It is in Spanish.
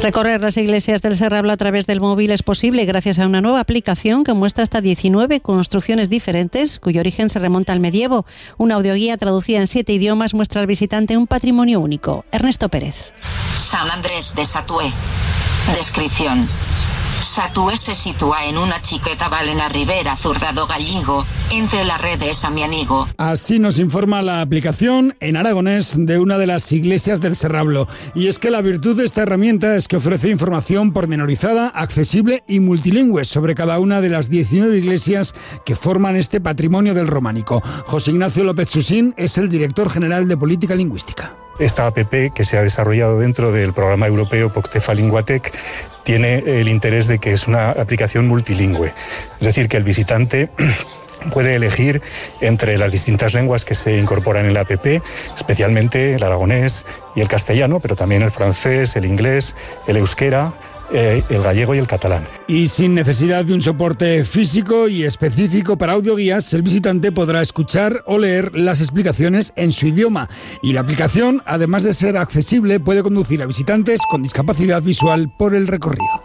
Recorrer las iglesias del Serrablo a través del móvil es posible gracias a una nueva aplicación que muestra hasta 19 construcciones diferentes cuyo origen se remonta al medievo. Una audioguía traducida en 7 idiomas muestra al visitante un patrimonio único. Ernesto Pérez. San Andrés de Satué. Descripción. Satué se sitúa en una chiqueta val en la ribera Zurda do Gallego, entre la red de Samianigo. Así nos informa la aplicación en aragonés de una de las iglesias del Serrablo. Y es que la virtud de esta herramienta es que ofrece información pormenorizada, accesible y multilingüe sobre cada una de las 19 iglesias que forman este patrimonio del románico. José Ignacio López Susín es el director general de Política Lingüística. Esta app, que se ha desarrollado dentro del programa europeo Poctefa Linguatec, tiene el interés de que es una aplicación multilingüe. Es decir, que el visitante puede elegir entre las distintas lenguas que se incorporan en la app, especialmente el aragonés y el castellano, pero también el francés, el inglés, el euskera, el gallego y el catalán. Y sin necesidad de un soporte físico y específico para audioguías, el visitante podrá escuchar o leer las explicaciones en su idioma. Y la aplicación, además de ser accesible, puede conducir a visitantes con discapacidad visual por el recorrido.